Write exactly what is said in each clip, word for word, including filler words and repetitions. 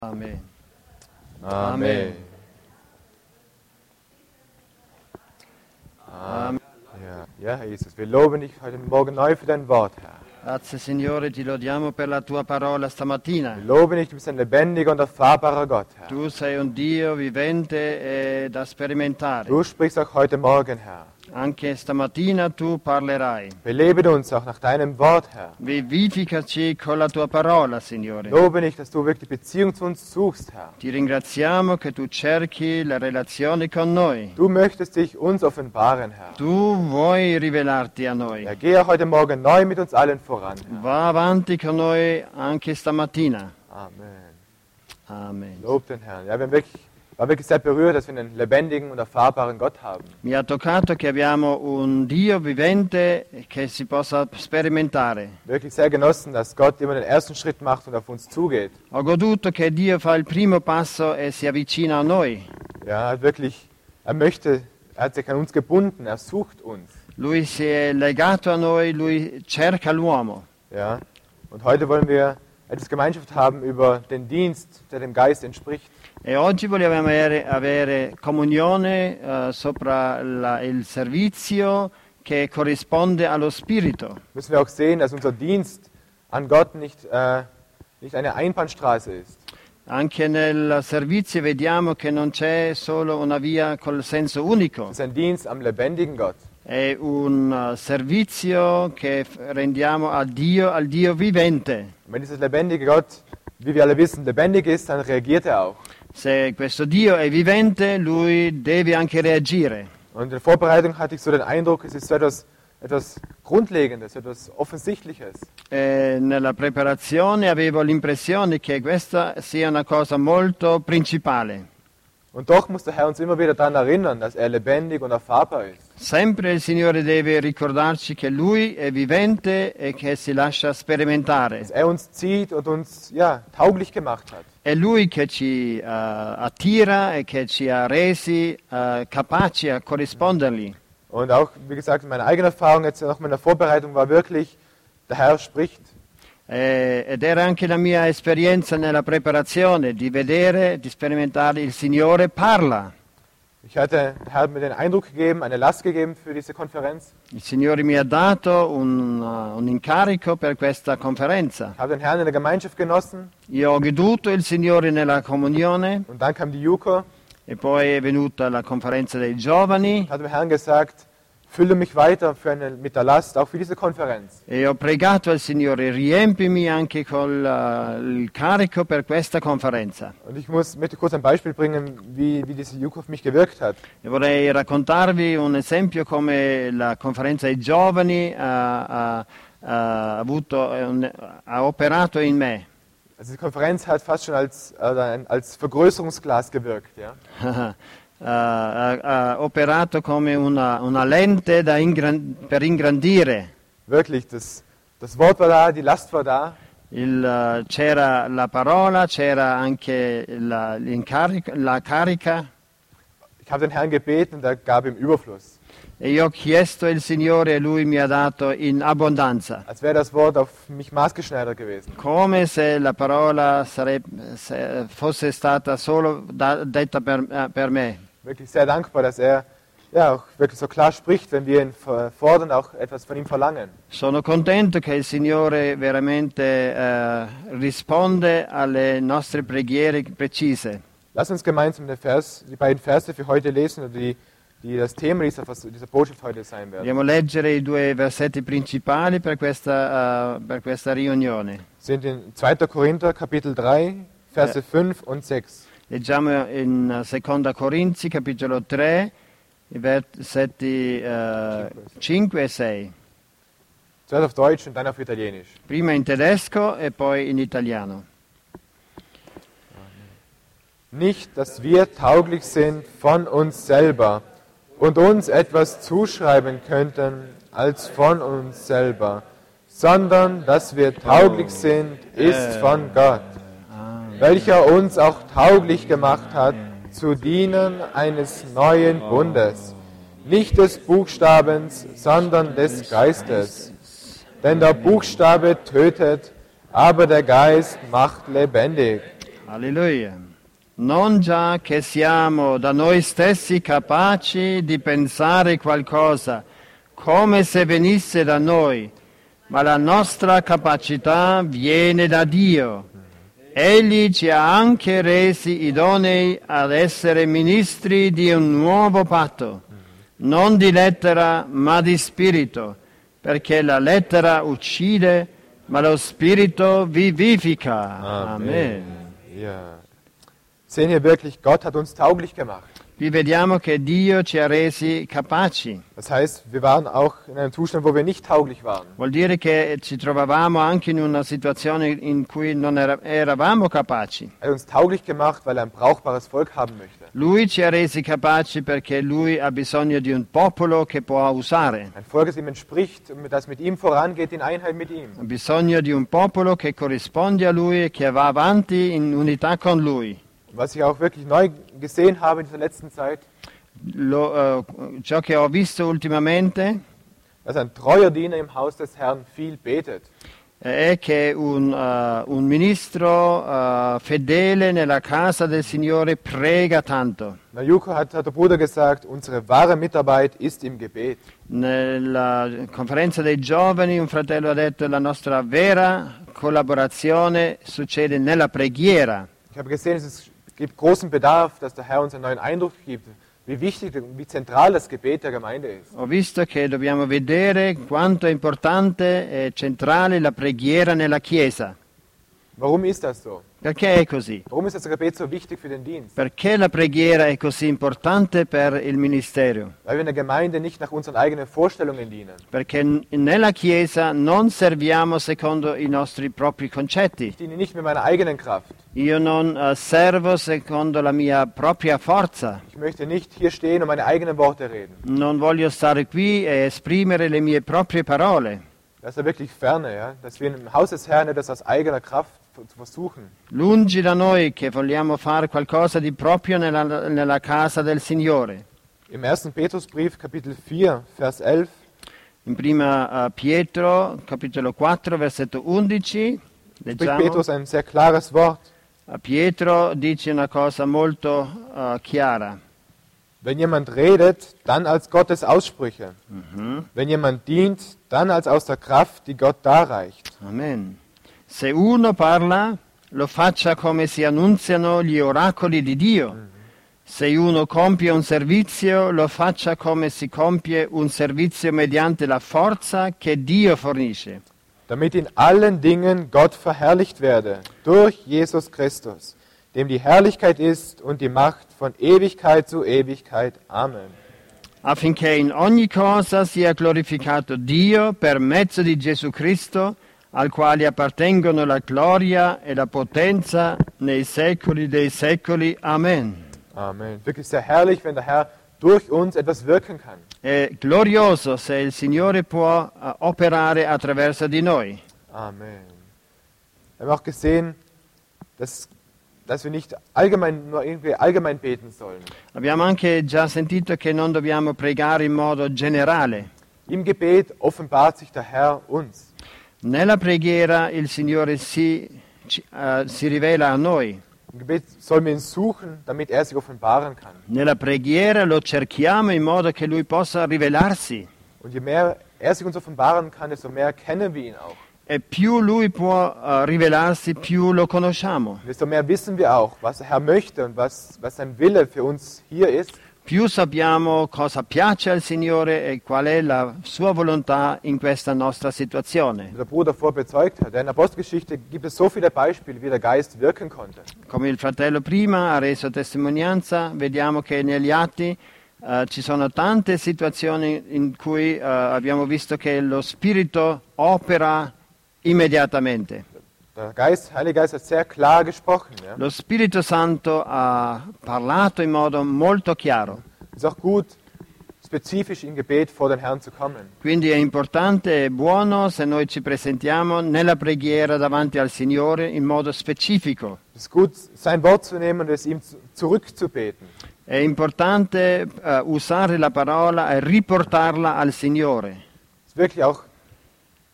Amen. Amen. Amen. Ja, ja, Herr Jesus, wir loben dich heute Morgen neu für dein Wort, Herr. Grazie Signore, ti lodiamo per la tua parola stamattina. Wir loben dich, du bist ein lebendiger und erfahrbarer Gott, Herr. Tu sei un Dio vivente e da sperimentare. Du sprichst auch heute Morgen, Herr. Anche stamattina tu parlerai. Belebe uns auch nach deinem Wort, Herr. Vivificaci con la tua parola, Signore. Lobe nicht, dass du wirklich Beziehung zu uns suchst, Herr. Ti ringraziamo che tu cerchi la relazione con noi. Du möchtest dich uns offenbaren, Herr. Tu vuoi rivelarti a noi. Ja, gehe heute Morgen neu mit uns allen voran, Herr. Va avanti con noi anche stamattina. Amen. Amen. Lob den Herrn. Ja, wir haben wirklich, war wirklich sehr berührt, dass wir einen lebendigen und erfahrbaren Gott haben. Mi ha toccato che abbiamo un Dio vivente che si possa sperimentare. Wirklich sehr genossen, dass Gott immer den ersten Schritt macht und auf uns zugeht. Ho goduto che Dio fa il primo passo e si avvicina a noi. Ja, er hat wirklich, er möchte, er hat sich an uns gebunden, er sucht uns. Lui si è legato a noi, lui cerca l'uomo. Ja, und heute wollen wir etwas Gemeinschaft haben über den Dienst, der dem Geist entspricht. E oggi vogliamo avere, avere comunione eh, sopra la, il servizio che corrisponde allo Spirito. Müssen wir auch sehen, dass unser Dienst an Gott nicht, äh, nicht eine Einbahnstraße ist. Anche nel servizio vediamo che non c'è solo una via col senso unico. Es ist ein Dienst am lebendigen Gott. È un uh, servizio che f- rendiamo a Dio, al Dio vivente. Und wenn dieser lebendige Gott, wie wir alle wissen, lebendig ist, dann reagiert er auch. Se questo Dio è vivente, lui deve anche reagire. Und in der Vorbereitung hatte ich so den Eindruck, es ist so etwas, etwas Grundlegendes, etwas Offensichtliches. E nella preparazione avevo l'impressione che questa sia una cosa molto principale. Und doch muss der Herr uns immer wieder daran erinnern, dass er lebendig und erfahrbar ist. Sempre il Signore deve ricordarci che Lui è vivente e che si lascia sperimentare. Dass er uns zieht und uns ja, tauglich gemacht hat. È Lui che ci uh, attira e che ci ha resi uh, capaci a corrispondergli. Und auch, wie gesagt, meine eigene Erfahrung jetzt noch in der Vorbereitung war wirklich, der Herr spricht. Eh, ed era anche la mia esperienza nella preparazione di vedere, di sperimentare il Signore parla. Ich hatte, der Herr hat mir den Eindruck gegeben, eine Last gegeben für diese Konferenz. Il Signore mi ha dato un, uh, un incarico per questa conferenza. Ich habe den Herrn in der Gemeinschaft genossen Io ho goduto il Signore nella comunione und dann kam die Juko e poi è venuta la conferenza dei giovani und hat dem Herrn gesagt, fülle mich weiter für eine, mit der Last, auch für diese Konferenz. e ho pregato al Signore riempimi anche col uh, il carico per questa conferenza. Und ich muss, möchte kurz ein Beispiel bringen, wie, wie diese Juko auf mich gewirkt hat. E vorrei raccontarvi un esempio come la conferenza dei giovani ha, ha- ha avuto, un- ha operato in me. Also die Konferenz hat fast schon als, äh, ein- als Vergrößerungsglas gewirkt. Ja? Uh, ha, ha operato come una, una lente da ingran- per ingrandire. Wirklich, das, das Wort war da, die Last war da. Il, uh, c'era la parola, c'era anche la, l'incarico- la carica Ich habe den Herrn gebeten und er gab ihm Überfluss. e io ho chiesto il Signore e Lui mi ha dato in abbondanza. Als wäre das Wort auf mich maßgeschneidert gewesen. Come se la parola sareb- se fosse stata solo da- detta per, eh, per me. Wirklich sehr dankbar, dass er ja, auch wirklich so klar spricht, wenn wir ihn fordern, auch etwas von ihm verlangen. Sono contento che il Signore veramente eh, risponde alle nostre preghiere precise. Lass uns gemeinsam den Vers, die beiden Verse für heute lesen, oder die, die das Thema dieser, dieser Botschaft heute sein werden. Vogliamo leggere i due versetti principali per questa, eh, per questa riunione. Sind in zweiter Korinther Kapitel drei, Verse fünf und sechs. Leggiamo in Seconda Corinzi, capitolo tre, i versetti eh, cinque e sei. Zuerst auf Deutsch und dann auf Italienisch. Prima in tedesco e poi in italiano. Nicht, dass wir tauglich sind von uns selber und uns etwas zuschreiben könnten als von uns selber, sondern dass wir tauglich sind, ist von Gott, welcher uns auch tauglich gemacht hat, zu dienen eines neuen Bundes, nicht des Buchstabens, sondern des Geistes. Denn der Buchstabe tötet, aber der Geist macht lebendig. Alleluia. Non già che siamo da noi stessi capaci di pensare qualcosa come se venisse da noi, ma la nostra capacità viene da Dio. Egli ci ha anche resi idonei ad essere ministri di un nuovo patto, non di lettera ma di spirito, perché la lettera uccide, ma lo spirito vivifica. Amen. Amen. Ja. Sehen wir wirklich, Gott hat uns tauglich gemacht. Qui vediamo che Dio ci ha resi capaci. Das heißt, wir waren auch in einem Zustand, wo wir nicht tauglich waren. Vuol dire che ci trovavamo anche in una situazione in cui non era- eravamo capaci. Er hat uns tauglich gemacht, weil er ein brauchbares Volk haben möchte. Lui ci ha resi capaci perché lui ha bisogno di un popolo che può usare. Ein Volk, das ihm entspricht und das mit ihm vorangeht in Einheit mit ihm. Ha bisogno di un popolo che corrisponde a lui e che va avanti in unità con lui. Was ich auch wirklich neu gesehen habe in dieser letzten Zeit, Lo, eh, ciò che ho visto ultimamente dass ein treuer Diener im Haus des Herrn viel betet. è che un, eh, un ministro eh, fedele nella casa del Signore prega tanto. Na, Juko hat, hat der Bruder gesagt, unsere wahre Mitarbeit ist im Gebet. Nella conferenza dei giovani un fratello ha detto che la nostra vera collaborazione succede nella preghiera. Ich habe gesehen, es ist, gibt großen Bedarf, dass der Herr uns einen neuen Eindruck gibt, wie wichtig, wie zentral das Gebet der Gemeinde ist. Ho visto che dobbiamo vedere quanto è importante e centrale la preghiera nella Chiesa. Warum ist das so? Perché è così? Warum ist das Gebet so wichtig für den Dienst? Perché la preghiera è così importante per il ministero? Weil wir in der Gemeinde nicht nach unseren eigenen Vorstellungen dienen. Perché n- nella Chiesa non serviamo secondo i nostri propri concetti. Ich diene nicht mit meiner eigenen Kraft. Io non eh, servo secondo la mia propria forza. Ich möchte nicht hier stehen und meine eigenen Worte reden. Non voglio stare qui e esprimere le mie proprie parole. Das ist ja wirklich ferne, ja? Dass wir im Haus des Herrn etwas aus eigener Kraft zu versuchen. Lungi da noi che vogliamo fare qualcosa di proprio nella, nella casa del Signore. Im ersten Petrusbrief, Kapitel vier, Vers elf, In prima eh, Pietro, capitolo quattro, versetto undici, spricht leggiamo. Petrus ein sehr klares Wort. Eh, Pietro dice una cosa molto eh, chiara. Wenn jemand redet, dann als Gottes Aussprüche. Wenn jemand dient, dann als aus der Kraft, die Gott darreicht. Amen. Se uno parla, lo faccia come si annunziano gli oracoli di Dio. Se uno compie un servizio, lo faccia come si compie un servizio mediante la forza che Dio fornisce. Damit in allen Dingen Gott verherrlicht werde, durch Jesus Christus, dem die Herrlichkeit ist und die Macht von Ewigkeit zu Ewigkeit. Amen. Affinché in ogni cosa sia glorificato Dio per mezzo di Gesù Cristo, al quale appartengono la gloria e la potenza nei secoli dei secoli. Amen. Amen. Wirklich sehr herrlich, wenn der Herr durch uns etwas wirken kann. È glorioso se il Signore può eh, operare attraverso di noi. Amen. Wir haben auch gesehen, dass, dass wir nicht allgemein, nur irgendwie allgemein beten sollen. Abbiamo anche già sentito che non dobbiamo pregare in modo generale. Im Gebet offenbart sich der Herr uns. Nella preghiera il Signore si, ci- eh, si rivela a noi. Im Gebet sollen wir ihn suchen, damit er sich offenbaren kann. Nella preghiera lo cerchiamo in modo che Lui possa rivelarsi. Und je mehr er sich uns offenbaren kann, desto mehr kennen wir ihn auch. E più Lui può eh, rivelarsi, più lo conosciamo. Desto mehr wissen wir auch, was der Herr möchte und was, was sein Wille für uns hier ist. Più sappiamo cosa piace al Signore e qual è la sua volontà in questa nostra situazione. Wie der Bruder vorher bezeugt hat. In der Apostelgeschichte gibt es so viele Beispiele, wie der Geist wirken konnte. Come il fratello prima ha reso testimonianza, vediamo che negli atti eh, ci sono tante situazioni in cui eh, abbiamo visto che lo Spirito opera immediatamente. Der Geist, Heilige Geist hat sehr klar gesprochen. Ja? Lo Spirito Santo ha parlato in modo molto chiaro. Es ist auch gut, spezifisch im Gebet vor den Herrn zu kommen. Quindi è importante e buono se noi ci presentiamo nella preghiera davanti al Signore in modo specifico. Es ist gut, sein Wort zu nehmen und es ihm zu- zurückzubeten. È importante eh, usare la parola e riportarla al Signore. Es ist wirklich auch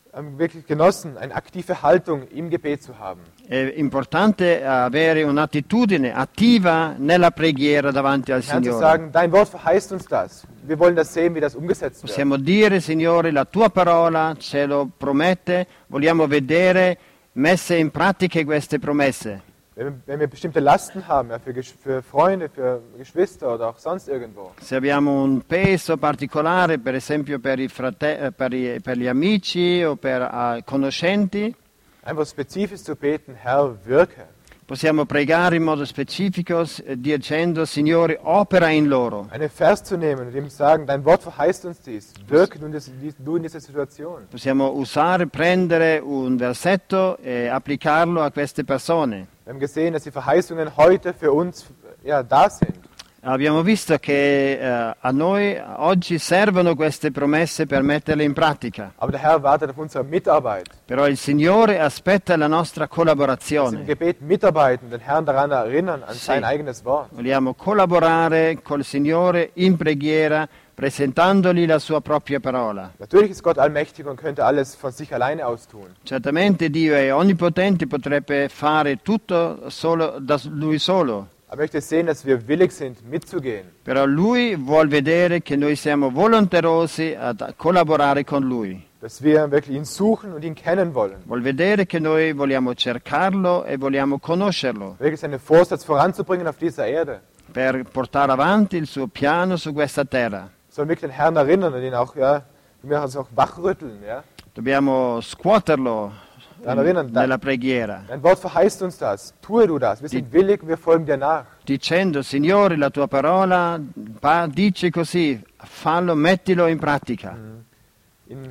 haben wirklich genossen, eine aktive Haltung im Gebet zu haben. È importante avere un'attitudine attiva nella preghiera davanti al Herrn zu Signore. sagen, dein Wort verheißt uns das. Wir wollen das sehen, wie das umgesetzt wird. Possiamo dire, Signore, la tua parola ce lo promette, vogliamo vedere messe in pratica queste promesse. Wenn wir, wenn wir bestimmte Lasten haben, ja, für, Gesch- für Freunde, für Geschwister oder auch sonst irgendwo. Se abbiamo un peso particolare, per esempio per, i frate- eh, per, i- per gli amici o per eh, conoscenti, Einfach spezifisch zu beten, Herr, wirke. possiamo pregare in modo specifico eh, dicendo, Signore, opera in loro. Einen Vers zu nehmen und ihm sagen, dein Wort verheißt uns dies. Wirke du in, diese, du in dieser Situation. Possiamo usare, prendere un versetto e applicarlo a queste persone. Wir haben gesehen, dass die Verheißungen heute für uns ja, da sind. Abbiamo visto che eh, a noi oggi servono queste promesse per metterle in pratica, Aber der Herr wartet auf unsere Mitarbeit. però il Signore aspetta la nostra Dass wir im collaborazione. Gebet mitarbeiten, den Herrn daran erinnern, an Sì. sein eigenes Wort. Vogliamo collaborare col Signore in preghiera, presentandogli la sua propria parola. Natürlich ist Gott allmächtig und könnte alles von sich alleine aus tun. Certamente Dio è onnipotente, potrebbe fare tutto solo da Lui solo, Aber ich möchte sehen, dass wir willig sind, mitzugehen. però Lui vuol vedere che noi siamo volonterosi a collaborare con Lui. Dass wir wirklich ihn suchen und ihn kennen wollen. Vuol vedere che noi vogliamo cercarlo e vogliamo conoscerlo Wirklich seinen Vorsatz voranzubringen auf dieser Erde. per portare avanti il suo piano su questa terra. Sollen wirklich den Herrn erinnern und ihn auch, ja, wir uns auch wachrütteln, ja. Dobbiamo scuoterlo Daran erinnern, nella dein, preghiera, dein Wort verheißt uns das. Tue du das. Wir sind willig, wir folgen dir nach. dicendo, Signore, la tua parola pa- dice così, fallo, mettilo in pratica. In,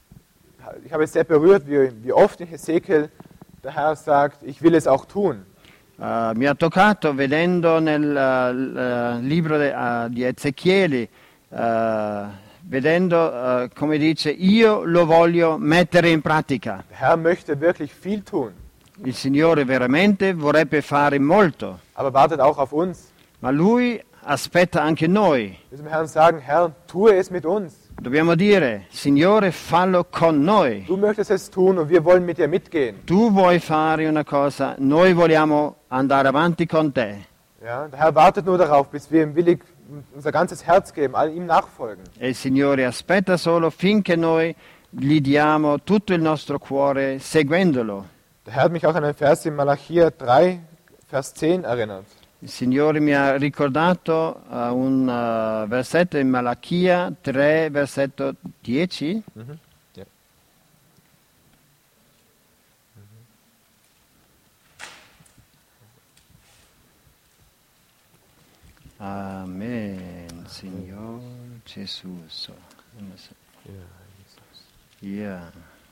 ich habe es sehr berührt, wie, wie oft in Hesekiel der Herr sagt, ich will es auch tun. Uh, mi ha toccato vedendo nel uh, l- uh, libro de- uh, di Ezechieli, uh, vedendo uh, come dice, io lo voglio mettere in pratica. Der Herr möchte wirklich viel tun, Il Signore veramente vorrebbe fare molto, aber wartet auch auf uns. ma Lui aspetta anche noi. Wir müssen dem Herrn sagen, Herr, tue es mit uns. Dobbiamo dire, Signore, fallo con noi. Du möchtest es tun und wir wollen mit dir mitgehen. Tu vuoi fare una cosa, noi vogliamo andare avanti con te. Ja, der Herr wartet nur darauf, bis wir ihm willig unser ganzes Herz geben, all ihm nachfolgen. E il Signore aspetta solo finché noi gli diamo tutto il nostro cuore seguendolo. Der Herr hat mich auch an einen Vers in Malachia drei, Vers zehn erinnert. Il Signore mi ha ricordato uh, un uh, versetto in Malachia tre, versetto dieci. Mhm. Ja. Amen, Signor Gesù. Ja.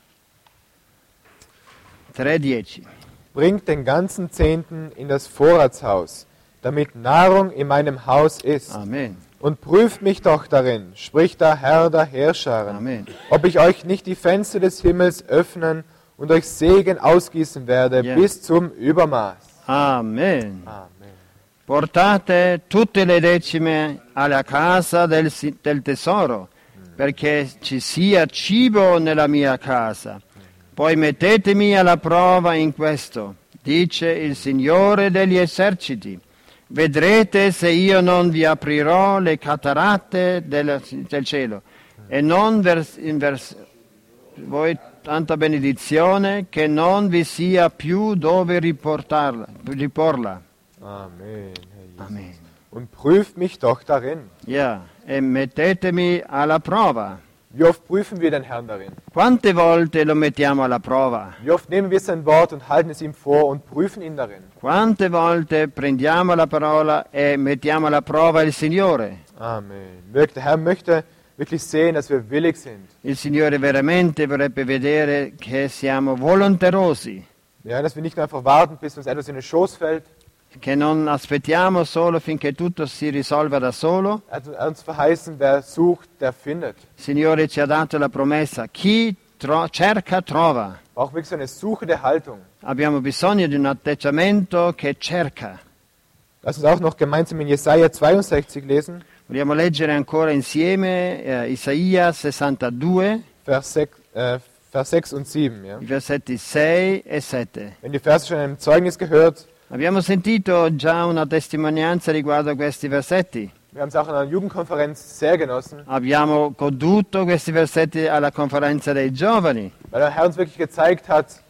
tre dieci. Bringt den ganzen Zehnten in das Vorratshaus, damit Nahrung in meinem Haus ist. Amen. Und prüft mich doch darin, spricht der Herr der Herrscharen, Amen. ob ich euch nicht die Fenster des Himmels öffnen und euch Segen ausgießen werde Ja. bis zum Übermaß. Amen. Amen. Portate tutte le decime alla casa del, si- del tesoro, perché ci sia cibo nella mia casa. Poi mettetemi alla prova in questo, dice il Signore degli eserciti. Vedrete se io non vi aprirò le cataratte del, del cielo e non vers, in vers, voi tanta benedizione che non vi sia più dove riportarla, riporla. Amen. Herr Jesus. Amen. Und prüft mich doch darin. Ja, e mettetemi alla prova. Wie oft prüfen wir den Herrn darin? Quante volte lo mettiamo alla prova? Wie oft nehmen wir sein Wort und halten es ihm vor und prüfen ihn darin? Quante volte prendiamo la parola e mettiamo alla prova il Signore? Amen. Wirklich, der Herr möchte wirklich sehen, dass wir willig sind. Il Signore veramente vorrebbe vedere che siamo volonterosi, Ja, dass wir nicht nur einfach warten, bis uns etwas in den Schoß fällt. che non aspettiamo solo finché tutto si risolva da solo. Er hat er hat uns verheißen, wer sucht, der findet. Il Signore ci ha dato la promessa, chi tro- cerca trova. Auch wirklich so eine suchende Haltung. Abbiamo bisogno di un atteggiamento che cerca. Lass uns auch noch gemeinsam in Jesaja zweiundsechzig lesen, Vogliamo leggere ancora insieme eh, Isaia sessantadue, Vers, sechs, äh, Vers sechs und sieben. Ja? i versetti sei e sette. Wenn die Verse schon in einem Zeugnis gehört, Abbiamo sentito già una testimonianza riguardo a questi versetti. wir haben es auch in einer Jugendkonferenz sehr genossen, Abbiamo goduto questi versetti alla conferenza dei giovani, weil der Herr uns wirklich gezeigt hat,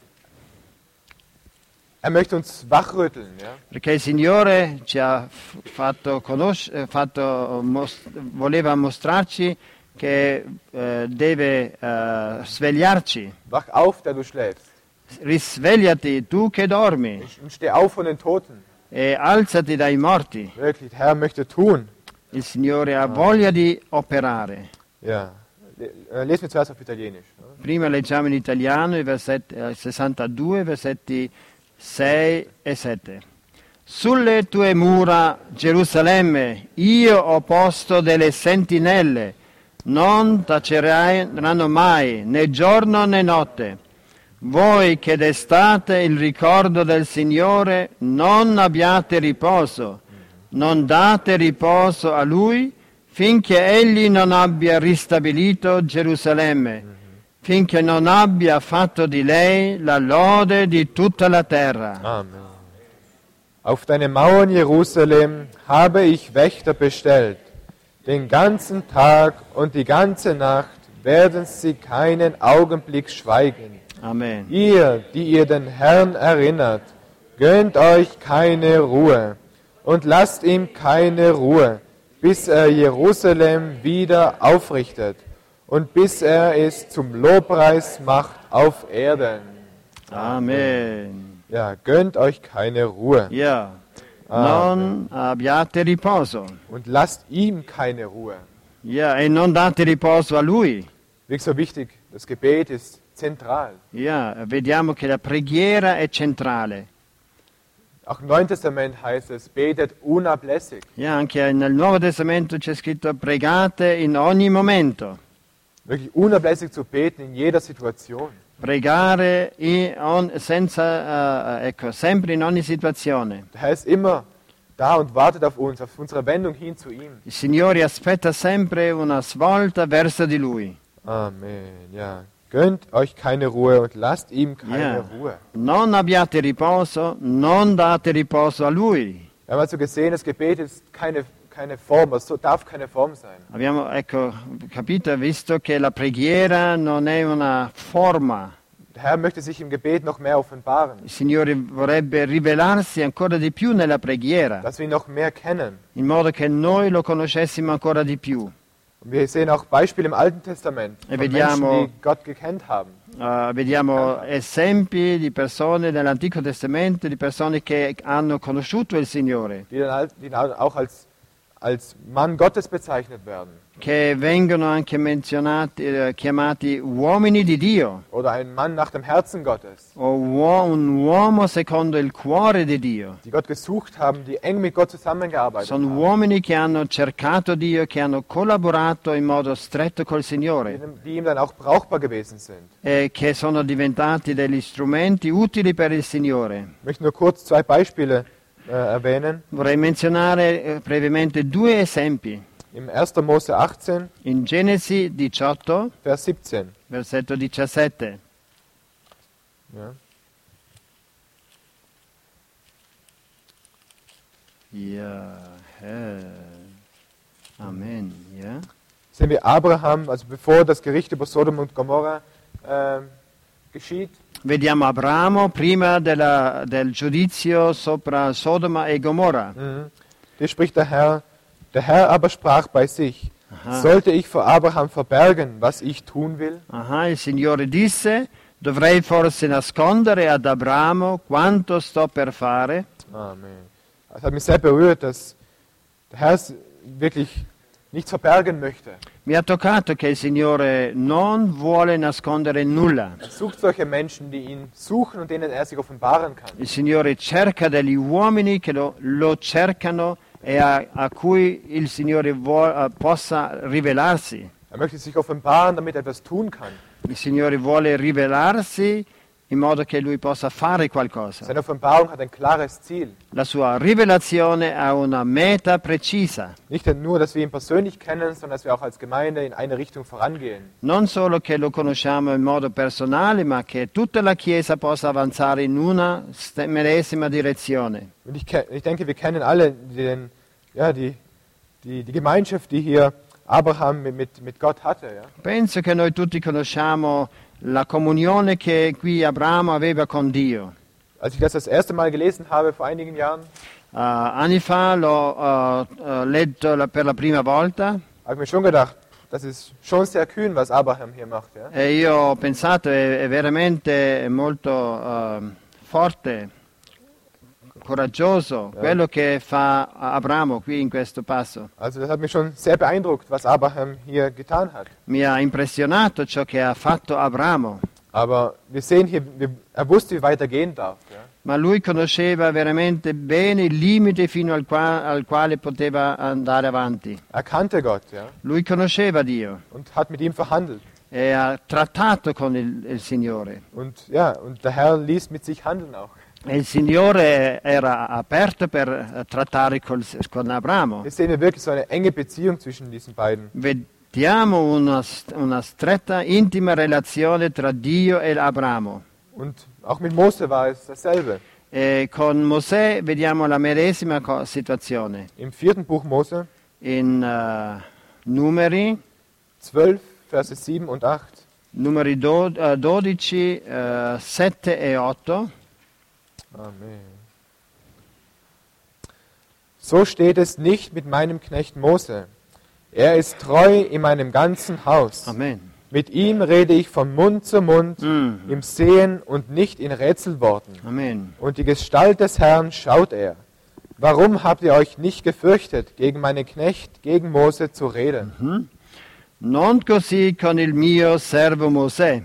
er möchte uns wachrütteln. Ja? perché il Signore ci ha f- fatto conosc- eh, fatto mos- voleva mostrarci che eh, deve eh, svegliarci. Wach auf, der du schläfst. Risvegliati tu che dormi Und steh auf von den Toten. e alzati dai morti. Wirklich, der Herr möchte tun. Il Signore ha voglia di operare. Ja. Le- äh, Lesen wir zuerst auf Italienisch. Ne? Prima leggiamo in italiano i versetti eh, sessantadue, versetti sei e sette. Sulle tue mura, Gerusalemme, io ho posto delle sentinelle, non taceranno mai, né giorno né notte. Voi che destate il ricordo del Signore, non abbiate riposo, non date riposo a Lui, finché Egli non abbia ristabilito Gerusalemme, finché non abbia fatto di lei la lode di tutta la terra. Amen. Auf deine Mauern, Jerusalem, habe ich Wächter bestellt. Den ganzen Tag und die ganze Nacht werden sie keinen Augenblick schweigen. Amen. Ihr, die ihr den Herrn erinnert, gönnt euch keine Ruhe und lasst ihm keine Ruhe, bis er Jerusalem wieder aufrichtet und bis er es zum Lobpreis macht auf Erden. Amen. Ja, gönnt euch keine Ruhe Ja. Amen. Non abbiate riposo. und lasst ihm keine Ruhe. Ja, e non date riposo a Lui. Wirklich so wichtig, das Gebet ist zentral. Ja, vediamo che la preghiera è centrale. Auch im Neuen Testament heißt es, betet unablässig. Ja, anche nel Nuovo Testamento c'è scritto pregate in ogni momento. Wirklich unablässig zu beten in jeder Situation. Pregare in on- senza, eh, ecco, sempre in ogni situazione. Der Herr ist immer da und wartet auf uns, auf unsere Wendung hin zu ihm. Il Signore aspetta sempre una svolta verso di Lui. Amen. Ja, gönnt euch keine Ruhe und lasst ihm keine Ja. Ruhe. Non abbiate riposo, non date riposo a Lui. Wir haben also gesehen, das Gebet ist keine, keine Form, es so- darf keine Form sein. Abbiamo ecco, capito, visto che la preghiera non è una forma. Der Herr möchte sich im Gebet noch mehr offenbaren, Il Signore vorrebbe rivelarsi ancora di più nella preghiera, dass wir ihn noch mehr kennen. in modo che noi lo conoscessimo ancora di più. Und wir sehen auch Beispiele im Alten Testament E von vediamo- Menschen, die Gott gekannt haben. Uh, vediamo esempi di persone nell'Antico Testamento, di persone che hanno conosciuto il Signore, Die dann, al- die dann auch als, als Mann Gottes bezeichnet werden. che vengono anche menzionati, eh, chiamati uomini di Dio, Oder ein Mann nach dem Herzen Gottes, o uo- un uomo secondo il cuore di Dio. die Gott gesucht haben, die eng mit Gott zusammengearbeitet Sono haben, uomini che hanno cercato Dio, che hanno collaborato in modo stretto col die, Signore die ihm dann auch brauchbar gewesen sind. e che sono diventati degli strumenti utili per il Signore. Ich möchte nur kurz zwei Beispiele äh, erwähnen. Vorrei menzionare eh, brevemente due esempi. Im erster Mose achtzehn, In Genesi diciotto, Vers siebzehn. versetto diciassette. Ja. Ja, Herr. Amen. Ja. Sehen wir Abraham, also bevor das Gericht über Sodom und Gomorra ähm, geschieht, Vediamo Abramo prima della- del giudizio sopra Sodoma e Gomorra. mhm. hier spricht der Herr, der Herr aber sprach bei sich, Aha. sollte ich vor Abraham verbergen, was ich tun will? Ah, il Signore disse, dovrei forse nascondere ad Abramo quanto sto per fare? Amen. Es hat mich sehr berührt, dass der Herr es wirklich nichts verbergen möchte. Mi ha toccato che il Signore non vuole nascondere nulla. Er sucht solche Menschen, die ihn suchen und denen er sich offenbaren kann. Il Signore cerca degli uomini che lo, lo cercano e a, a cui il Signore vuo- eh, possa rivelarsi. Er möchte sich offenbaren, damit er etwas tun kann. Il Signore vuole rivelarsi in modo che lui possa fare qualcosa. Seine Offenbarung hat ein klares Ziel. La sua rivelazione ha una meta precisa. Nicht nur, dass wir ihn persönlich kennen, sondern dass wir auch als Gemeinde in eine Richtung vorangehen. Non solo che lo conosciamo in modo personale, ma che tutta la Chiesa possa avanzare in una st- medesima direzione. Und ich, ke- ich denke, wir kennen alle den, ja, die, die, die Gemeinschaft, die hier Abraham mit, mit, mit Gott hatte. Ja? Penso che noi tutti conosciamo la comunione che qui Abramo aveva con Dio. Als ich das das erste Mal gelesen habe, vor einigen Jahren, Uh, anni fa l'ho uh, uh, letto la- per la prima volta habe ich mir schon gedacht, das ist schon sehr kühn, was Abraham hier macht. Ja? e io ho pensato è, è veramente molto uh, forte, coraggioso Ja. quello che fa Abramo qui in questo passo. Also das hat mich schon sehr beeindruckt, was Abraham hier getan hat. Mi ha impressionato ciò che ha fatto Abramo, Aber wir sehen hier, wir, er wusste, wie weiter gehen darf. Ja? ma lui conosceva veramente bene il limite fino al, qua- al quale poteva andare avanti. Er kannte Gott, ja? Lui conosceva Dio Und hat mit ihm verhandelt. e ha trattato con il, il Signore. Und ja, und der Herr ließ mit sich handeln auch. E il Signore era aperto per eh, trattare col- con Abramo. Hier sehen wir wirklich so eine enge Beziehung zwischen diesen beiden. Vediamo una, st- una stretta, intima relazione tra Dio e Abramo. Und auch mit Mose war es dasselbe. E con Mosè vediamo la medesima co- situazione. Im vierten Buch Mose, In eh, Numeri, zwölf, Verse sieben und acht. numeri do- eh, dodici, eh, sette e otto. Amen. So steht es nicht mit meinem Knecht Mose. Er ist treu in meinem ganzen Haus. Amen. Mit ihm rede ich von Mund zu Mund, Mm. im Sehen und nicht in Rätselworten. Amen. Und die Gestalt des Herrn schaut er. Warum habt ihr euch nicht gefürchtet, gegen meinen Knecht, gegen Mose zu reden? Non così con il mio servo Mosè,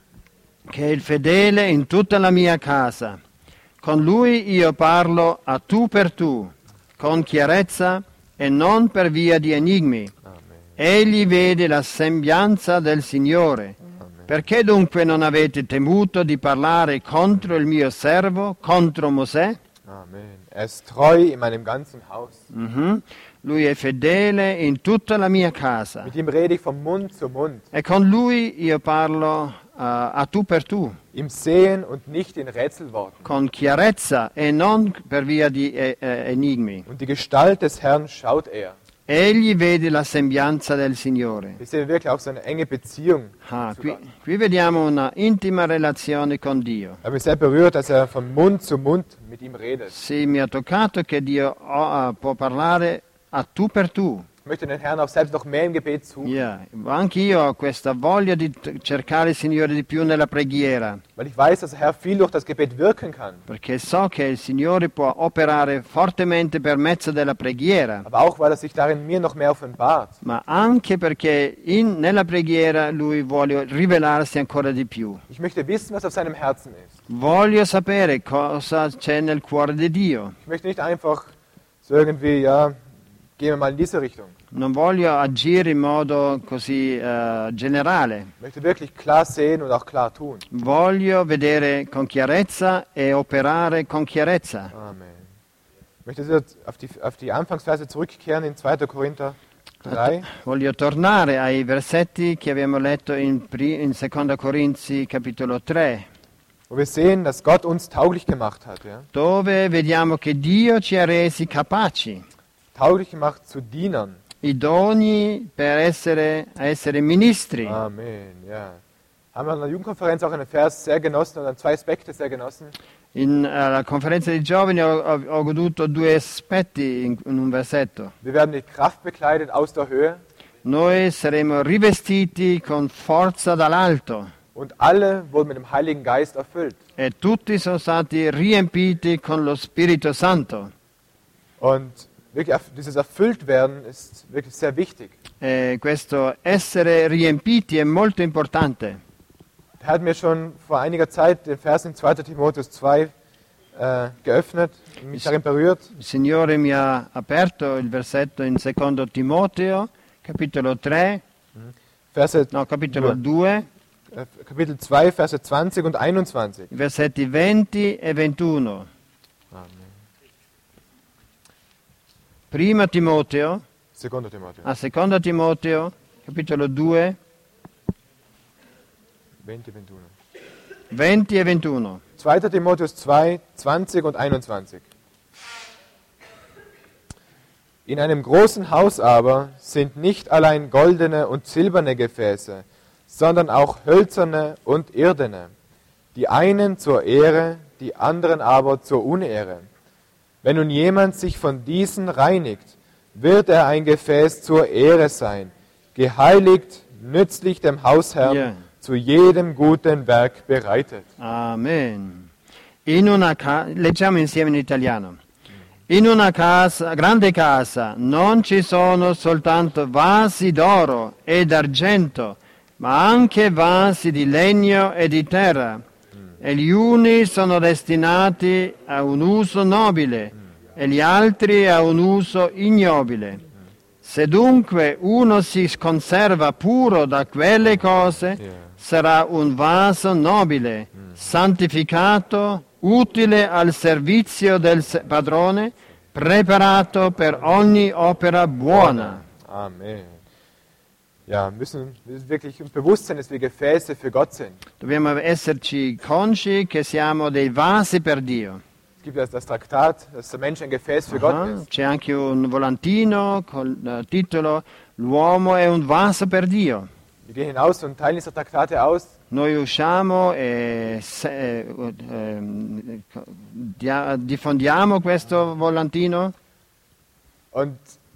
che è il fedele in tutta la mia casa. Con lui io parlo a tu per tu, con chiarezza e non per via di enigmi. Egli vede la sembianza del Signore. Perché dunque non avete temuto di parlare contro il mio servo, contro Mosè? Amen. Er ist treu in meinem ganzen Haus. Mhm. Lui è fedele in tutta la mia casa. Mit ihm rede ich von Mund zu Mund, E con lui io parlo uh, a tu per tu, im Sehen und nicht in Rätselworten. con chiarezza e non per via di eh, eh, enigmi. Und die Gestalt des Herrn schaut er. Egli vede la sembianza del Signore. Wir sehen wirklich auch so eine enge Beziehung. Ah, zu qui, Gott. qui vediamo una intima relazione con Dio. Ich habe mich sehr berührt, dass er von Mund zu Mund mit ihm redet. Sì, mi ha toccato che Dio oh, uh, può parlare a tu per tu. Ich möchte den Herrn auch selbst noch mehr im Gebet suchen, Yeah. Anche io ho questa voglia di t- cercare il Signore di più nella preghiera, weil ich weiß, dass der Herr viel durch das Gebet wirken kann. perché so che il Signore può operare fortemente per mezzo della preghiera. Aber auch, weil er sich darin mir noch mehr offenbart. Ma anche perché in- nella preghiera lui vuole rivelarsi ancora di più. Ich möchte wissen, was auf seinem Herzen ist. Voglio sapere cosa c'è nel cuore di Dio. Ich möchte nicht einfach so irgendwie, ja, gehen wir mal in diese Richtung. Non voglio agire in modo così eh, generale. Ich möchte wirklich klar sehen und auch klar tun. Voglio vedere con chiarezza e operare con chiarezza. Amen. Ich möchte jetzt auf die, auf die Anfangsverse zurückkehren in zweiter Korinther drei. Voglio tornare ai versetti che abbiamo letto in, pri- in seconda Corinzi capitolo tre, Wo wir sehen, dass Gott uns tauglich gemacht hat. Ja? dove vediamo che Dio ci ha resi capaci, Tauglich gemacht zu Dienern. idonei per essere, essere ministri. Amen, ja. Haben wir an der Jugendkonferenz auch einen Vers sehr genossen oder zwei Aspekte sehr genossen. In, alla conferenza dei giovani ho, ho- ho goduto due aspetti in, in un versetto. Wir werden mit Kraft bekleidet aus der Höhe Noi saremo rivestiti con forza dall'alto und alle wurden mit dem Heiligen Geist erfüllt. e tutti sono stati riempiti con lo Spirito Santo. Und wirklich erf- dieses Erfülltwerden ist wirklich sehr wichtig. E questo essere riempiti è molto importante. Er hat mir schon vor einiger Zeit den Vers in zweiter Timotheus zwei äh, geöffnet und mich darin berührt. Il Signore mi ha aperto il versetto in secondo Timoteo, capitolo tre, Verse, no, capitolo Due. due, äh, Kapitel zwei, Verse zwanzig und einundzwanzig. Versetti venti e ventuno. Amen. Prima Timoteo, Secondo Timotheo. a seconda Timoteo, capitolo due, venti, ventuno. venti e ventuno. zweiter Timotheus zwei, zwanzig und einundzwanzig. In einem großen Haus aber sind nicht allein goldene und silberne Gefäße, sondern auch hölzerne und irdene, die einen zur Ehre, die anderen aber zur Unehre. Wenn nun jemand sich von diesen reinigt, wird er ein Gefäß zur Ehre sein, geheiligt, nützlich dem Hausherrn, Ja. zu jedem guten Werk bereitet. Amen. In una ca- leggiamo insieme in italiano. In una casa, grande casa non ci sono soltanto vasi d'oro e d'argento, ma anche vasi di legno e di terra. E gli uni sono destinati a un uso nobile e gli altri a un uso ignobile. Se dunque uno si conserva puro da quelle cose, Yeah. sarà un vaso nobile, santificato, utile al servizio del se- padrone, preparato per ogni opera buona. Amen. Ja, müssen, müssen wirklich uns bewusst sein, dass wir Gefäße für Gott sind. Dobbiamo esserci consci che siamo dei vasi per Dio. Es gibt ja das Traktat, dass der Mensch ein Gefäß für Gott Ah, ist. C'è anche un volantino col eh, titolo L'uomo è un vaso per Dio. Wir gehen hinaus und teilen diese Traktate aus. Noi usciamo e se- eh, ehm, dia- diffondiamo questo volantino Und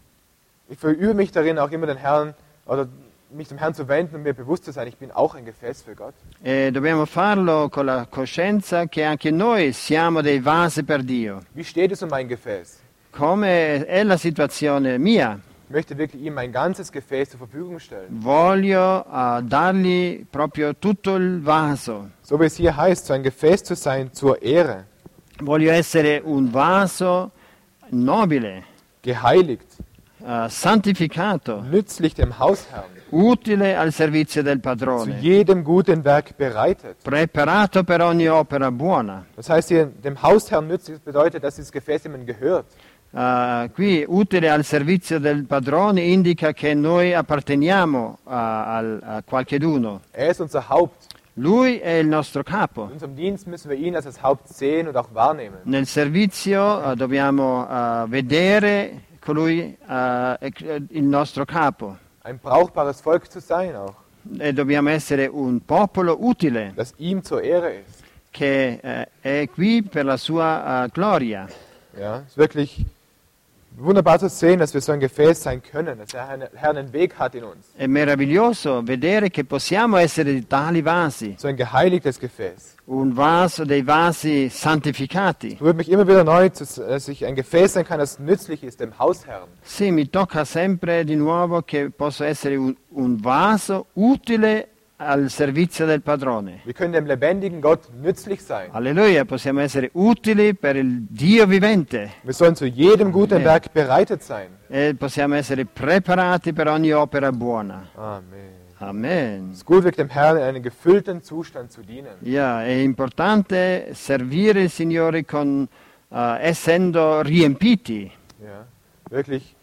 ich verübe mich darin, auch immer den Herrn oder mich dem Herrn zu wenden und mir bewusst zu sein, ich bin auch ein Gefäß für Gott. e dobbiamo farlo con la coscienza che anche noi siamo dei vasi per Dio. Wie steht es um mein Gefäß? Come è la situazione mia? Ich möchte wirklich ihm mein ganzes Gefäß zur Verfügung stellen. Voglio eh, dargli proprio tutto il vaso. So wie es hier heißt, so ein Gefäß zu sein zur Ehre, Voglio essere un vaso nobile, geheiligt, eh, santificato, nützlich dem Hausherrn, utile al servizio del zu padrone, jedem guten Werk bereitet. preparato per ogni opera buona. Das heißt hier, dem Hausherrn nützlich bedeutet, dass dieses Gefäß ihm gehört. Uh, qui utile al servizio del padrone indica che noi apparteniamo a, al- a qualcheduno. Er ist unser Haupt. Lui è il nostro capo. In unserem Dienst müssen wir ihn als das Haupt sehen und auch wahrnehmen. Nel servizio uh, dobbiamo uh, vedere colui, uh, è- è il nostro capo, Ein brauchbares Volk zu sein auch, e dobbiamo essere un popolo utile das ihm zur Ehre ist. che eh, è qui per la sua uh, gloria. Ja, es ist wirklich wunderbar zu sehen, dass wir so ein Gefäß sein können, dass der Herr Herr einen Weg hat in uns. È meraviglioso vedere che possiamo essere di tali vasi, So ein geheiligtes Gefäß. un vaso dei vasi santificati. Es rührt mich immer wieder neu, dass ich ein Gefäß sein kann, das nützlich ist dem Hausherrn. Sì, mi tocca sempre di nuovo che posso essere un, un vaso utile al servizio del padrone. Wir können dem lebendigen Gott nützlich sein. Alleluia, possiamo essere utili per il Dio vivente Wir sollen zu jedem guten Amen. Werk bereitet sein. e possiamo essere preparati per ogni opera buona. Amen. Amen. Es ist gut, wirklich dem Herrn in einem gefüllten Zustand zu dienen. Ja, è importante servire il Signore con, eh, essendo riempiti. Ja, wirklich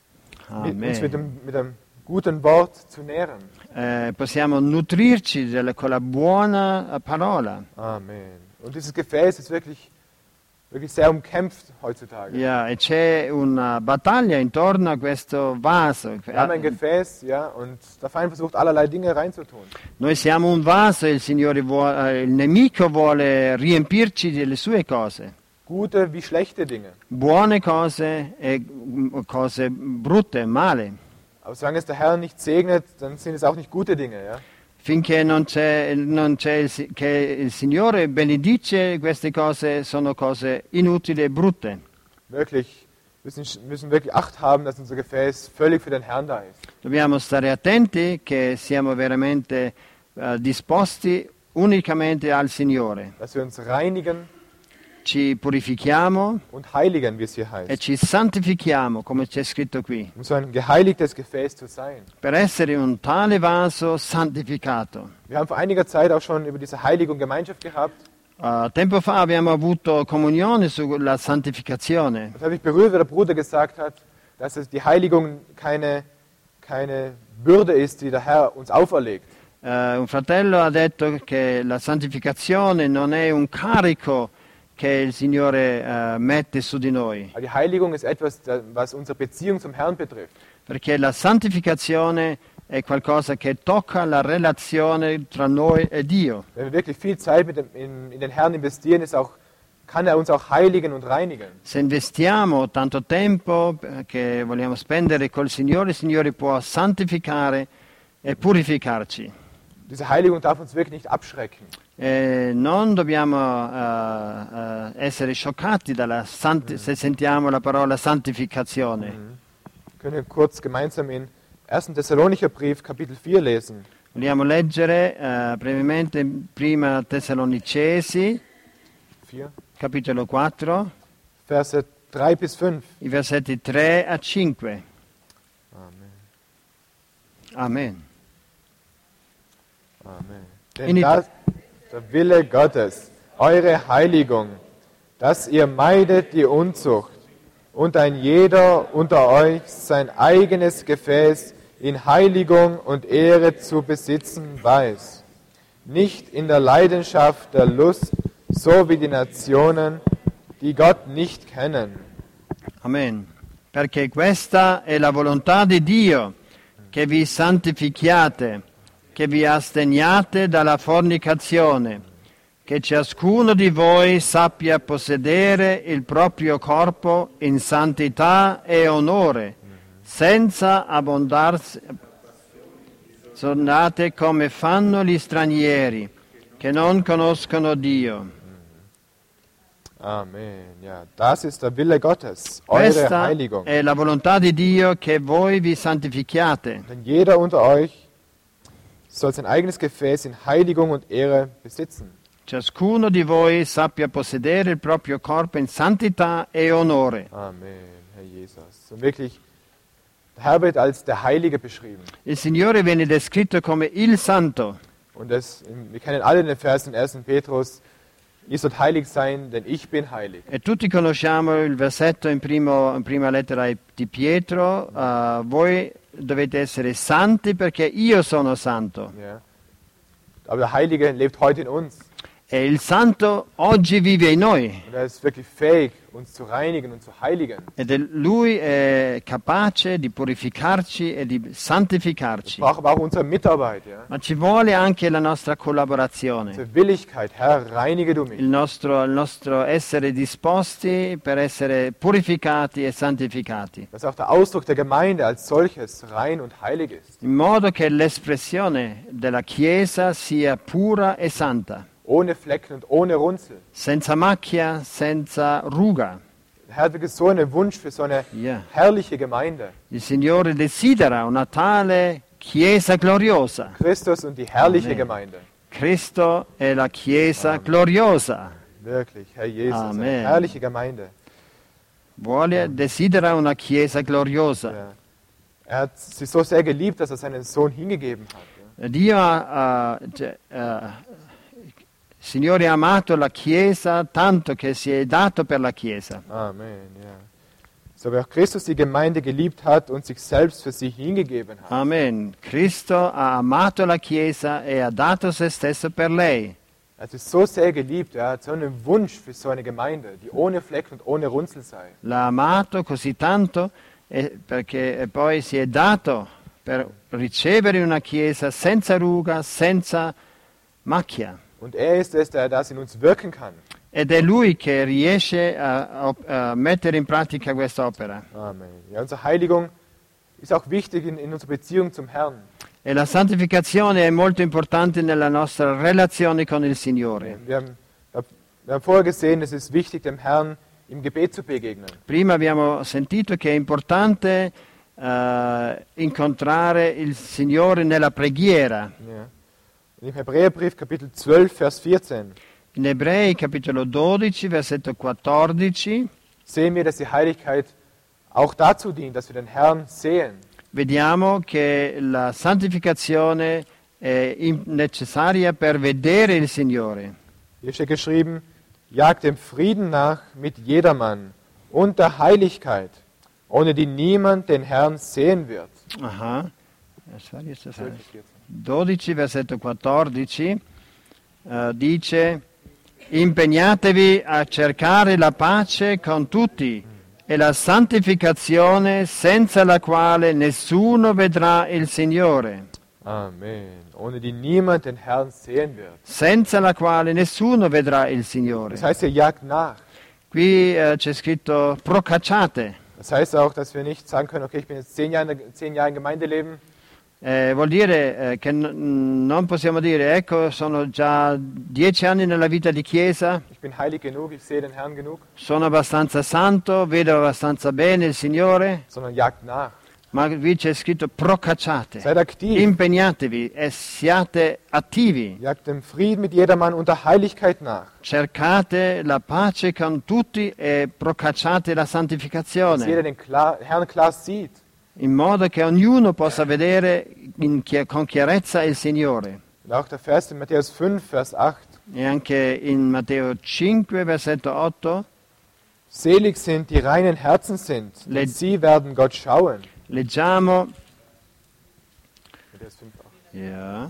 mit, uns mit Amen. dem, mit einem guten Wort zu nähren. Eh, possiamo nutrirci delle- con la buona eh, parola. Amen. Und dieses Gefäß ist wirklich, wirklich sehr umkämpft heutzutage. Ja, e c'è una battaglia intorno a questo vaso. Wir haben ein Gefäß, ja, und der Feind versucht allerlei Dinge reinzutun. Noi siamo un vaso e il, Signore vuole, eh, il nemico vuole riempirci delle sue cose, Gute wie schlechte Dinge. buone cose e mm, cose brutte, male. Aber solange es der Herr nicht segnet, dann sind es auch nicht gute Dinge. Ja? Finché non c'è, non c'è il, si- che il Signore benedice queste cose, sono cose inutili e brutte. Wirklich, wir müssen, müssen wirklich Acht haben, dass unser Gefäß völlig für den Herrn da ist. Dobbiamo stare attenti che siamo veramente eh, disposti unicamente al Signore. Dass wir uns reinigen ci purifichiamo und heiligen, wie es hier e heißt, ci santifichiamo, come c'è scritto qui, um so ein geheiligtes Gefäß zu sein. per essere un tale vaso santificato. Wir haben vor einiger Zeit auch schon über diese Heiligung Gemeinschaft gehabt. Uh, tempo fa abbiamo avuto comunione sulla santificazione. Das hat mich berührt, wie der Bruder gesagt hat, dass es die Heiligung keine, keine Bürde ist, die der Herr uns auferlegt. Uh, un fratello ha detto che la santificazione non è un carico che il Signore uh, mette su di noi, Aber die Heiligung ist etwas, was unsere Beziehung zum Herrn betrifft. perché la santificazione è qualcosa che tocca la relazione tra noi e Dio. Wenn wir wirklich viel Zeit mit dem, in, in den Herrn investieren, ist auch, kann er uns auch heiligen und reinigen. Se investiamo tanto tempo che vogliamo spendere col Signore, il Signore può santificare e purificarci. Diese Heiligung darf uns wirklich nicht abschrecken. E non dobbiamo uh, uh, essere scioccati dalla santi- se sentiamo la parola santificazione. Wir können kurz gemeinsam in ersten Thessalonicher Brief, Kapitel vier lesen. Vogliamo leggere uh, brevemente prima Tessalonicesi, vier, capitolo quattro, Verse drei bis fünf. i versetti tre a cinque. Amen. Amen. Amen. In Denn It- das der Wille Gottes, eure Heiligung, dass ihr meidet die Unzucht und ein jeder unter euch sein eigenes Gefäß in Heiligung und Ehre zu besitzen weiß, nicht in der Leidenschaft der Lust, so wie die Nationen, die Gott nicht kennen. Amen. Perché questa è la volontà di Dio, che vi santifichiate, che vi asteniate dalla fornicazione, che ciascuno di voi sappia possedere il proprio corpo in santità e onore, senza abbondarsi come fanno gli stranieri, che non conoscono Dio. Amen. Ja, das ist der Wille Gottes, eure Questa Heiligung. è la volontà di Dio, che voi vi santifichiate. Denn jeder unter euch soll sein eigenes Gefäß in Heiligung und Ehre besitzen. Ciascuno di voi sappia possedere il proprio corpo in santità e onore. Amen, Herr Jesus. Und wirklich, der Herr wird als der Heilige beschrieben. Il Signore viene descritto come il Santo. Und das, wir kennen alle den Vers in ersten Petrus, ihr sollt heilig sein, denn ich bin heilig. E tutti conosciamo il versetto in, primo, in prima lettera di Pietro, uh, voi dovete essere santi perché io sono santo. Ja. Aber der Heilige lebt heute in uns. E il Santo oggi vive in noi. Und er ist wirklich fähig, uns zu reinigen und zu heiligen. Ed è, Lui è capace di purificarci e di Das santificarci. braucht aber auch unsere Mitarbeit. Ja. Ma ci vuole anche la nostra collaborazione. Unsere Willigkeit. Herr, reinige du mich. Il nostro, il nostro essere disposti per essere purificati e santificati, Dass auch der Ausdruck der Gemeinde als solches rein und heilig ist. in modo che l'espressione della Chiesa sia pura e santa, Ohne Flecken und ohne Runzel. senza macchia, senza ruga. Der Herr hat wirklich so einen Wunsch für so eine Ja. herrliche Gemeinde. Il Signore desidera una tale Chiesa gloriosa. Christus und die herrliche Amen. Gemeinde. Cristo è la Chiesa gloriosa. Wirklich, Herr Jesus, Amen. eine herrliche Gemeinde. Vuole, desidera una Chiesa gloriosa. Ja. Er hat sie so sehr geliebt, dass er seinen Sohn hingegeben hat. Ja. Dio ha, uh, cioè, uh, il Signore ha amato la Chiesa tanto che si è dato per la Chiesa. Amen, ja. So wie auch Christus die Gemeinde geliebt hat und sich selbst für sie hingegeben hat. Amen. Cristo ha amato la Chiesa e ha dato se stesso per lei. Er hat sie so sehr geliebt, er hat so einen Wunsch für so eine Gemeinde, die ohne Fleck und ohne Runzel sei. L'ha amato così tanto e perché e poi si è dato per ricevere una Chiesa senza ruga, senza macchia. Und er ist es, der das in uns wirken kann. Ed è Lui che riesce a, a- a mettere in pratica quest'opera. Amen. Ja, unsere Heiligung ist auch wichtig in, in unserer Beziehung zum Herrn. E la santificazione è molto importante nella nostra relazione con il Signore. Wir haben, wir haben vorher gesehen, es ist wichtig, dem Herrn im Gebet zu begegnen. Prima abbiamo sentito che è importante eh, incontrare il Signore nella preghiera. Ja. Und im Hebräerbrief Kapitel zwölf, Vers vierzehn. In Ebrei capitolo dodici, versetto quattordici, sehen wir, dass die Heiligkeit auch dazu dient, dass wir den Herrn sehen. vediamo che la santificazione è in- necessaria per vedere il Signore. Hier steht geschrieben, jagt dem Frieden nach mit jedermann und der Heiligkeit, ohne die niemand den Herrn sehen wird. Ah, dodici, versetto quattordici, eh, dice: impegnatevi a cercare la pace con tutti e la santificazione, senza la quale nessuno vedrà il Signore. Amen. Ohne die niemand den Herrn sehen wird. Senza la quale nessuno vedrà il Signore. Das heißt, ihr jagt nach. Qui eh, c'è scritto procacciate. Das heißt auch, dass wir nicht sagen können, okay, ich bin jetzt zehn Jahre, zehn Jahre im Gemeindeleben. Eh, vuol dire eh, che n- non possiamo dire, ecco, sono già dieci anni nella vita di chiesa, Ich bin heilig genug, ich sehe den Herrn genug, sono abbastanza santo, vedo abbastanza bene il Signore, sondern jagt nach. ma qui c'è scritto procacciate, Seid aktiv. impegnatevi e siate attivi, Jagt dem Frieden mit jedermann und der Heiligkeit nach. cercate la pace con tutti e procacciate la Dass jeder santificazione, den klar, Herrn klar sieht. in modo che ognuno possa vedere in chi- con chiarezza il Signore. Und auch der Vers in Matthäus fünf, Vers acht. E anche in Matteo cinque, versetto otto, Selig sind, die reinen Herzen sind, Le- denn sie werden Gott schauen. leggiamo: Matthäus fünf, acht. ja,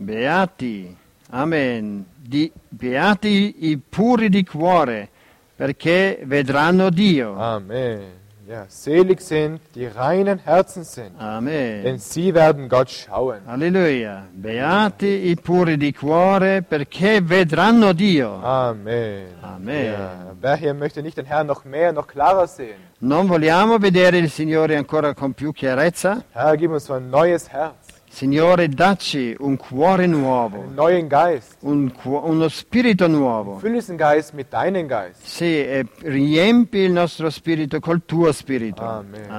beati, amen, di, beati i puri di cuore, perché vedranno Dio. Amen. Ja, selig sind, die reinen Herzen sind, denn Amen. sie werden Gott schauen. Alleluia. Beati i puri di cuore, perché vedranno Dio. Amen. Amen. Ja, wer hier möchte nicht den Herrn noch mehr, noch klarer sehen? Non vogliamo vedere il Signore ancora con più chiarezza? Herr, gib uns so ein neues Herz, Signore, dacci un cuore einen nuovo, neuen Geist. un cu- uno spirito nuovo. Füll diesen Geist mit deinem Geist. Sì, e riempi il nostro spirito col tuo spirito. Amen.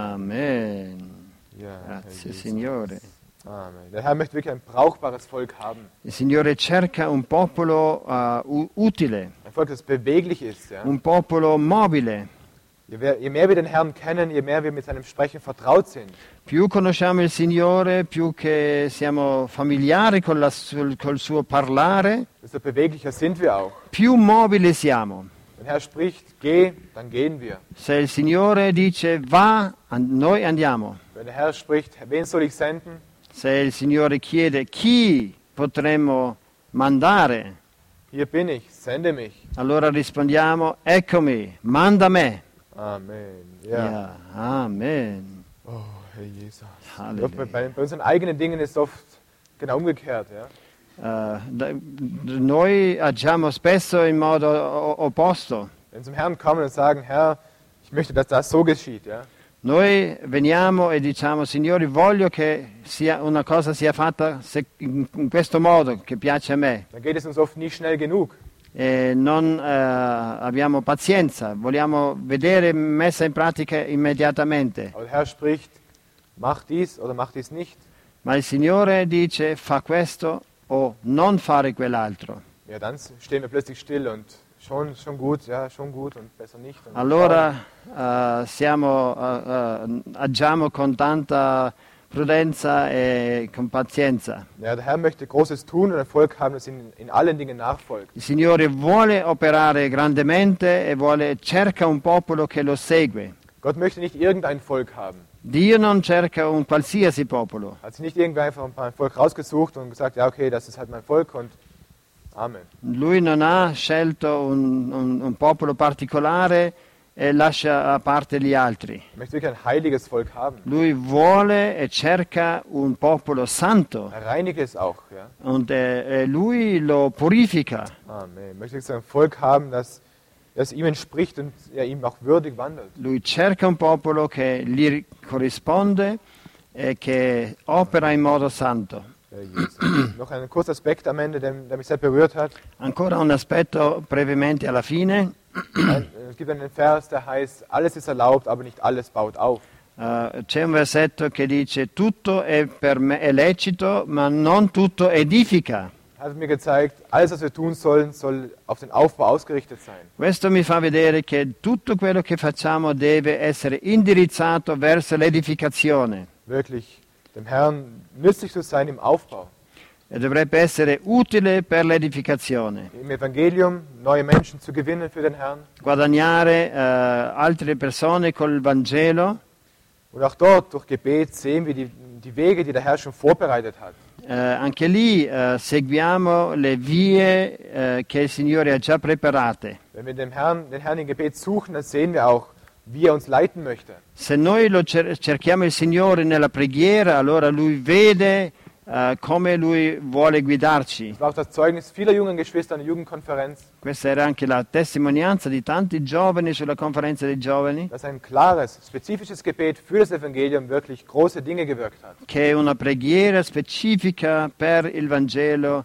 Amen. Ja, Herr Grazie, Jesus. Signore. Amen. Der Herr möchte wirklich ein brauchbares Volk haben. Il Signore cerca un popolo uh, u- utile, Ein Volk, das beweglich ist. Ja? un popolo mobile. Je, wer- je mehr wir den Herrn kennen, je mehr wir mit seinem Sprechen vertraut sind, Più conosciamo il Signore, più che siamo familiari con la sul- col suo parlare, desto beweglicher sind wir auch. più mobili siamo. Wenn der Herr spricht, geh, dann gehen wir. Se il Signore dice va, an- noi andiamo. Wenn der Herr spricht, wen soll ich senden? Se il Signore chiede chi potremmo mandare, Hier bin ich, sende mich. allora rispondiamo: eccomi, manda me. Amen. Ja. Ja, Amen. Oh, Herr Jesus. Halleluja. Bei, bei, bei unseren eigenen Dingen ist es oft genau umgekehrt. Ja? Eh, da- noi agiamo spesso in modo o- opposto. Wenn zum Herrn kommen und sagen, Herr, ich möchte, dass das so geschieht. Ja? Noi veniamo e diciamo: Signore, voglio che sia una cosa sia fatta se- in in questo modo, che piace a me. Dann geht es uns oft nicht schnell genug. E non eh, abbiamo pazienza, vogliamo vedere messa in pratica immediatamente. Aber der Herr spricht, mach dies oder mach dies nicht. Ma il Signore dice: fa questo o non fare quell'altro. Ja, dann stehen wir plötzlich still und schon, schon gut, ja, schon gut und besser nicht. Und Allora eh, siamo, eh, eh, agiamo con tanta prudenza e con pazienza. ja, der Herr möchte Großes tun und Erfolg haben, das ihm in allen Dingen nachfolgt. Il Signore vuole operare grandemente e vuole, cerca un popolo che lo segue. Gott möchte nicht irgendein Volk haben. Dio non cerca un qualsiasi popolo. Hat sich nicht irgendwie einfach ein paar Volk rausgesucht und gesagt, ja okay, das ist halt mein Volk und Amen. Lui non ha scelto un, un- un popolo particolare e lascia a parte gli altri. Er möchte wirklich ein heiliges Volk haben. Lui vuole e cerca un popolo santo Er reinigt es auch. Ja? und eh, e lui lo purifica. Amen. Er möchte wirklich ein Volk haben, das, das ihm entspricht und er ihm auch würdig wandelt. Lui cerca un popolo che gli corrisponde e che opera in modo santo. Ja, Jesus. Noch ein kurzer Aspekt am Ende, der, der mich sehr berührt hat. Ancora un aspetto brevemente alla fine. Ein, es gibt einen Vers, der heißt, alles ist erlaubt, aber nicht alles baut auf. Eh, c'è un versetto che dice: tutto è, per me, è lecito, ma non tutto edifica. Er hat mir gezeigt, alles, was wir tun sollen, soll auf den Aufbau ausgerichtet sein. Questo mi fa vedere che tutto quello che facciamo deve essere indirizzato verso l'edificazione Wirklich dem Herrn nützlich zu sein im Aufbau. e dovrebbe essere utile per l'edificazione. Im Evangelium neue Menschen zu gewinnen für den Herrn. Guadagnare eh, altre persone col Vangelo, Und auch dort, durch Gebet, sehen wir die, die Wege, die der Herr schon vorbereitet hat. eh, anche lì eh, seguiamo le vie eh, che il Signore ha già preparate. Wenn wir den Herrn, den Herrn im Gebet suchen, dann sehen wir auch, wie er uns leiten möchte. Se noi lo cer- cerchiamo il Signore nella preghiera, allora Lui vede eh, come Lui vuole guidarci. Das war auch das Zeugnis vieler jungen Geschwister an der Jugendkonferenz, Questa era anche la testimonianza di tanti giovani sulla conferenza dei giovani, dass ein klares, spezifisches Gebet für das Evangelium wirklich große Dinge gewirkt hat. che una preghiera specifica per il Vangelo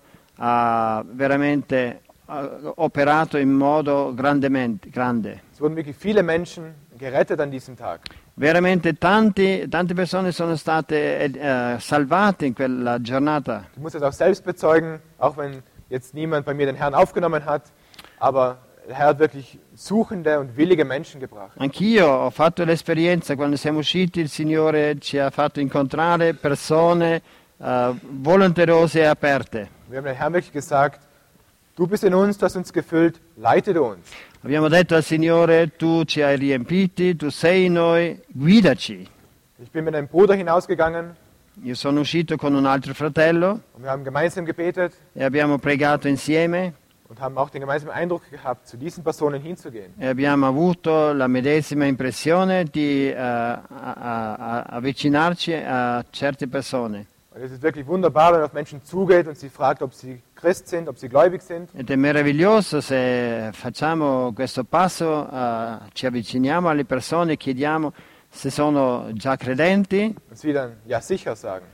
ha veramente eh, operato in modo grandemente, grande. Es wurden wirklich viele Menschen gerettet an diesem Tag. Veramente tanti, tante persone sono state eh, salvate in quella giornata. Ich muss das auch selbst bezeugen, auch wenn jetzt niemand bei mir den Herrn aufgenommen hat, aber der Herr hat wirklich suchende und willige Menschen gebracht. Anch'io ho fatto l'esperienza, quando siamo usciti il Signore ci ha fatto incontrare persone eh, volenterose e aperte. Wir haben dem Herrn wirklich gesagt, du bist in uns, du hast uns gefüllt, leite du uns. Abbiamo detto al Signore, tu ci hai riempiti, tu sei in noi, guidaci. Ich bin mit einem Bruder hinausgegangen Io sono uscito con un altro fratello und wir haben gemeinsam gebetet e abbiamo pregato insieme und haben auch den gemeinsamen Eindruck gehabt, zu diesen Personen hinzugehen. e abbiamo avuto la medesima impressione di eh, a- a- a- avvicinarci a certe persone. Und es ist wirklich wunderbar, wenn man auf Menschen zugeht und sie fragt, ob sie Christ sind, ob sie gläubig sind. Ed è meraviglioso se facciamo questo passo, eh, ci avviciniamo alle persone e chiediamo se sono già credenti Und sie dann ja sicher sagen.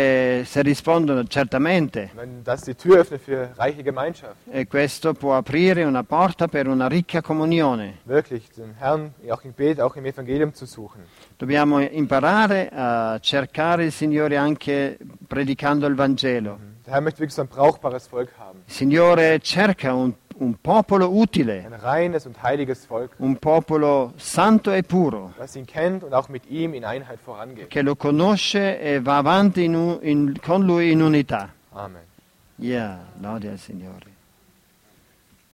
e se rispondono certamente. Wenn das die Tür öffnet für reiche Gemeinschaft. E questo può aprire una porta per una ricca comunione. Wirklich den Herrn auch im Gebet, auch im Evangelium zu suchen. Dobbiamo imparare a cercare il Signore anche predicando il Vangelo. Der Herr möchte wirklich so ein brauchbares Volk haben. Il Signore cerca un, un popolo utile, Ein reines und heiliges Volk, un popolo santo e puro, das ihn kennt und auch mit ihm in Einheit vorangeht. che lo conosce e va avanti in u- in- con lui in unità. Amen. Yeah, lode al Signore.